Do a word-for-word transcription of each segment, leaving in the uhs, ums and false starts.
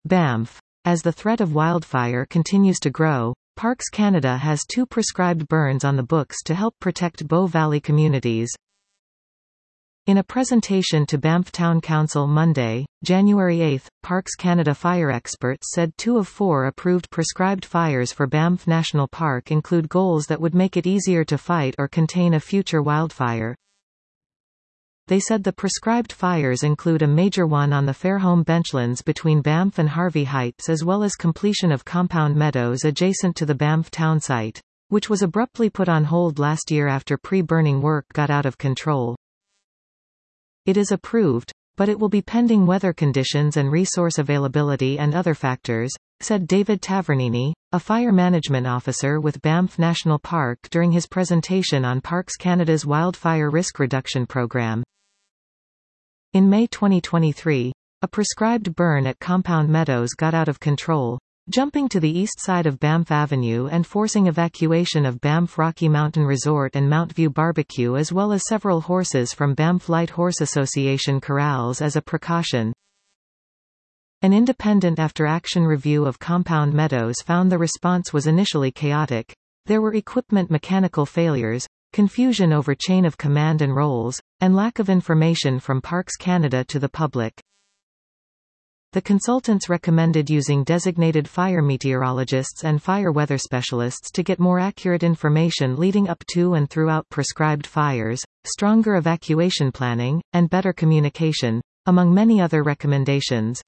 Banff. As the threat of wildfire continues to grow, Parks Canada has two prescribed burns on the books to help protect Bow Valley communities. In a presentation to Banff Town Council Monday, January eighth, Parks Canada fire experts said two of four approved prescribed fires for Banff National Park include goals that would make it easier to fight or contain a future wildfire. They said the prescribed fires include a major one on the Fairholme benchlands between Banff and Harvey Heights, as well as completion of Compound Meadows adjacent to the Banff town site, which was abruptly put on hold last year after pre-burning work got out of control. It is approved, but it will be pending weather conditions and resource availability and other factors, said David Tavernini, a fire management officer with Banff National Park, during his presentation on Parks Canada's Wildfire Risk Reduction Program. In May twenty twenty-three, a prescribed burn at Compound Meadows got out of control, jumping to the east side of Banff Avenue and forcing evacuation of Banff Rocky Mountain Resort and Mount View Barbecue, as well as several horses from Banff Light Horse Association corrals as a precaution. An independent after-action review of Compound Meadows found the response was initially chaotic. There were equipment mechanical failures, confusion over chain of command and roles, and lack of information from Parks Canada to the public. The consultants recommended using designated fire meteorologists and fire weather specialists to get more accurate information leading up to and throughout prescribed fires, stronger evacuation planning, and better communication, among many other recommendations.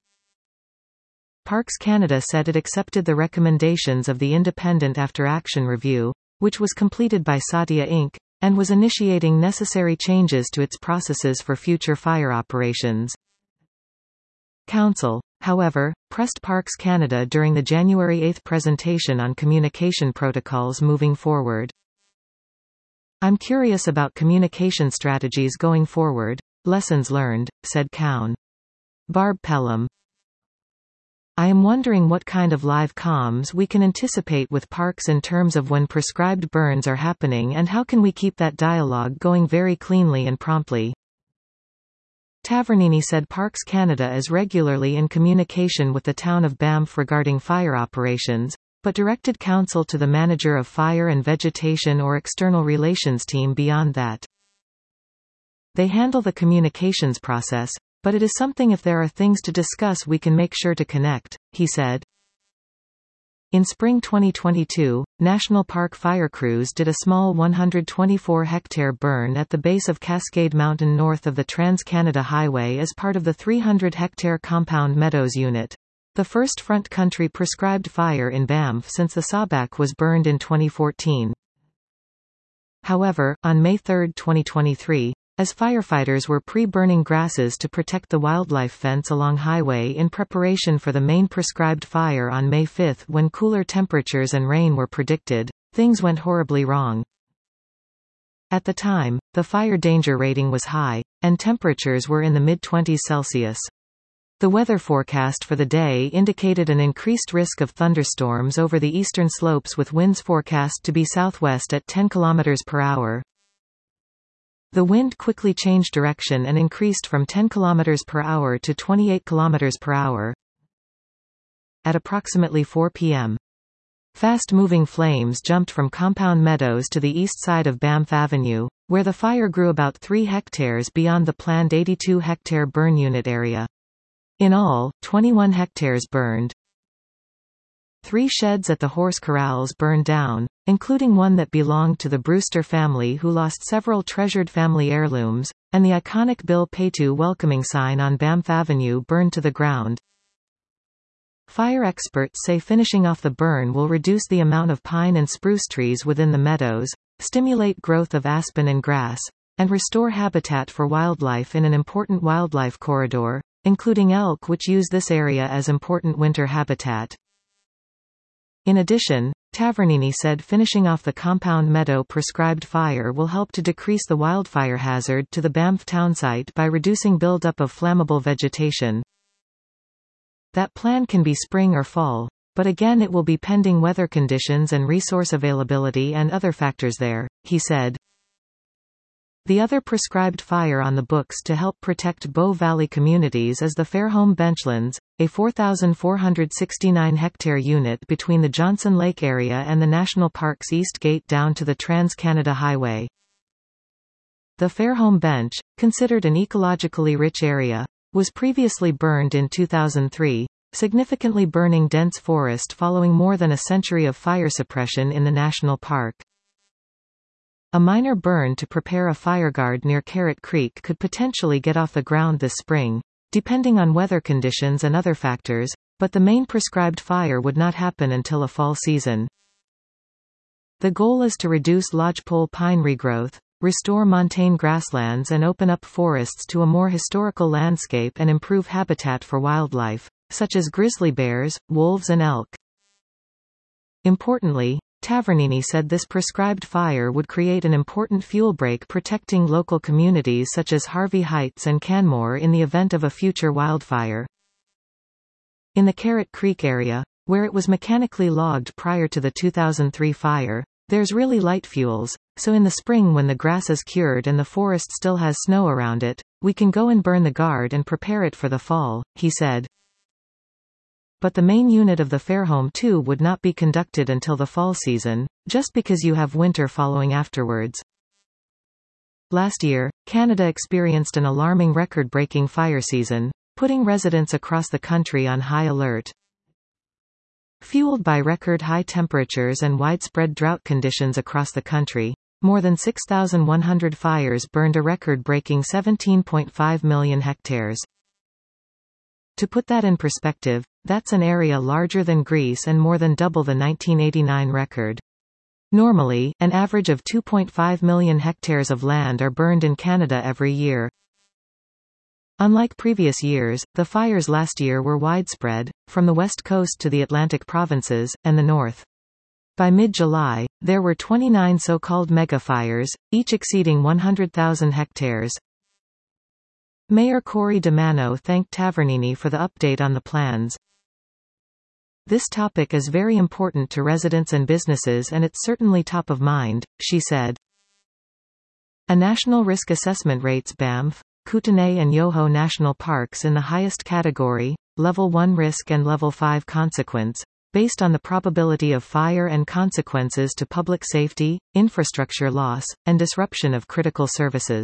Parks Canada said it accepted the recommendations of the independent after-action review, which was completed by Satya Incorporated, and was initiating necessary changes to its processes for future fire operations. Council, however, pressed Parks Canada during the January eighth presentation on communication protocols moving forward. "I'm curious about communication strategies going forward, lessons learned," said Cown. Barb Pelham. "I am wondering what kind of live comms we can anticipate with Parks in terms of when prescribed burns are happening and how can we keep that dialogue going very cleanly and promptly." Tavernini said Parks Canada is regularly in communication with the town of Banff regarding fire operations, but directed counsel to the manager of fire and vegetation or external relations team beyond that. "They handle the communications process, but it is something if there are things to discuss we can make sure to connect," he said. In spring twenty twenty-two, National Park fire crews did a small one hundred twenty-four hectare burn at the base of Cascade Mountain north of the Trans-Canada Highway as part of the three hundred hectare Compound Meadows unit, the first front country prescribed fire in Banff since the Sawback was burned in twenty fourteen. However, on May third twenty twenty-three, as firefighters were pre-burning grasses to protect the wildlife fence along highway in preparation for the main prescribed fire on May fifth when cooler temperatures and rain were predicted, things went horribly wrong. At the time, the fire danger rating was high, and temperatures were in the mid-twenties Celsius. The weather forecast for the day indicated an increased risk of thunderstorms over the eastern slopes with winds forecast to be southwest at ten kilometers per hour. The wind quickly changed direction and increased from ten kilometers per hour to twenty-eight kilometers per hour. At approximately four p m, fast-moving flames jumped from Compound Meadows to the east side of Banff Avenue, where the fire grew about three hectares beyond the planned eighty-two hectare burn unit area. In all, twenty-one hectares burned. Three sheds at the horse corrals burned down, including one that belonged to the Brewster family who lost several treasured family heirlooms, and the iconic Bill Paytu welcoming sign on Banff Avenue burned to the ground. Fire experts say finishing off the burn will reduce the amount of pine and spruce trees within the meadows, stimulate growth of aspen and grass, and restore habitat for wildlife in an important wildlife corridor, including elk, which use this area as important winter habitat. In addition, Tavernini said finishing off the Compound Meadow prescribed fire will help to decrease the wildfire hazard to the Banff townsite by reducing buildup of flammable vegetation. That plan can be spring or fall, but again it will be pending weather conditions and resource availability and other factors there, he said. The other prescribed fire on the books to help protect Bow Valley communities is the Fairholme Benchlands, a four thousand four hundred sixty-nine hectare unit between the Johnson Lake area and the National Park's East Gate down to the Trans-Canada Highway. The Fairholme Bench, considered an ecologically rich area, was previously burned in two thousand three, significantly burning dense forest following more than a century of fire suppression in the national park. A minor burn to prepare a fireguard near Carrot Creek could potentially get off the ground this spring, depending on weather conditions and other factors, but the main prescribed fire would not happen until a fall season. The goal is to reduce lodgepole pine regrowth, restore montane grasslands and open up forests to a more historical landscape and improve habitat for wildlife, such as grizzly bears, wolves and elk. Importantly, Tavernini said this prescribed fire would create an important fuel break protecting local communities such as Harvey Heights and Canmore in the event of a future wildfire. In the Carrot Creek area, where it was mechanically logged prior to the two thousand three fire, there's really light fuels, so in the spring when the grass is cured and the forest still has snow around it, we can go and burn the guard and prepare it for the fall, he said. But the main unit of the Fairholme two would not be conducted until the fall season, just because you have winter following afterwards. Last year, Canada experienced an alarming record-breaking fire season, putting residents across the country on high alert. Fueled by record-high temperatures and widespread drought conditions across the country, more than six thousand one hundred fires burned a record-breaking seventeen point five million hectares. To put that in perspective, that's an area larger than Greece and more than double the nineteen eighty-nine record. Normally, an average of two point five million hectares of land are burned in Canada every year. Unlike previous years, the fires last year were widespread, from the west coast to the Atlantic provinces, and the north. By mid-July, there were twenty-nine so-called megafires, each exceeding one hundred thousand hectares. Mayor Corey DeMano thanked Tavernini for the update on the plans. This topic is very important to residents and businesses and it's certainly top of mind, she said. A national risk assessment rates Banff, Kootenay and Yoho National Parks in the highest category, Level one risk and Level five consequence, based on the probability of fire and consequences to public safety, infrastructure loss, and disruption of critical services.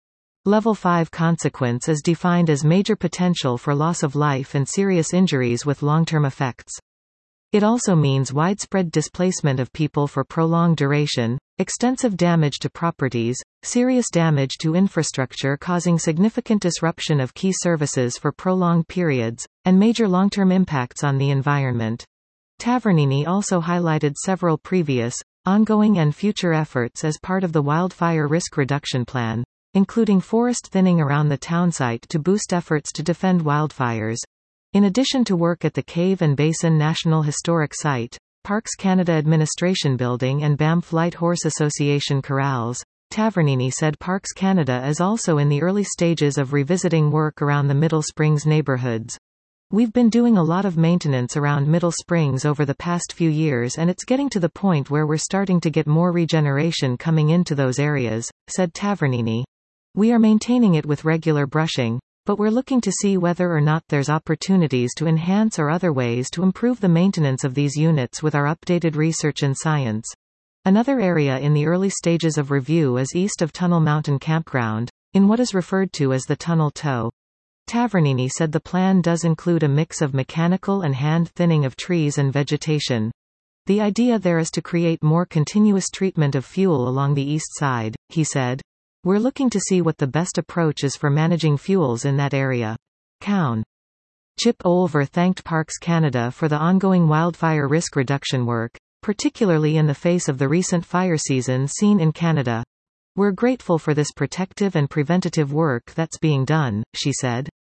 Level five consequence is defined as major potential for loss of life and serious injuries with long-term effects. It also means widespread displacement of people for prolonged duration, extensive damage to properties, serious damage to infrastructure causing significant disruption of key services for prolonged periods, and major long-term impacts on the environment. Tavernini also highlighted several previous, ongoing and future efforts as part of the Wildfire Risk Reduction Plan, including forest thinning around the townsite to boost efforts to defend wildfires. In addition to work at the Cave and Basin National Historic Site, Parks Canada Administration Building and Banff Light Horse Association corrals, Tavernini said Parks Canada is also in the early stages of revisiting work around the Middle Springs neighborhoods. We've been doing a lot of maintenance around Middle Springs over the past few years and it's getting to the point where we're starting to get more regeneration coming into those areas, said Tavernini. We are maintaining it with regular brushing, but we're looking to see whether or not there's opportunities to enhance or other ways to improve the maintenance of these units with our updated research and science. Another area in the early stages of review is east of Tunnel Mountain Campground, in what is referred to as the Tunnel Toe. Tavernini said the plan does include a mix of mechanical and hand thinning of trees and vegetation. The idea there is to create more continuous treatment of fuel along the east side, he said. We're looking to see what the best approach is for managing fuels in that area. Cown. Chip Olver thanked Parks Canada for the ongoing wildfire risk reduction work, particularly in the face of the recent fire season seen in Canada. We're grateful for this protective and preventative work that's being done, she said.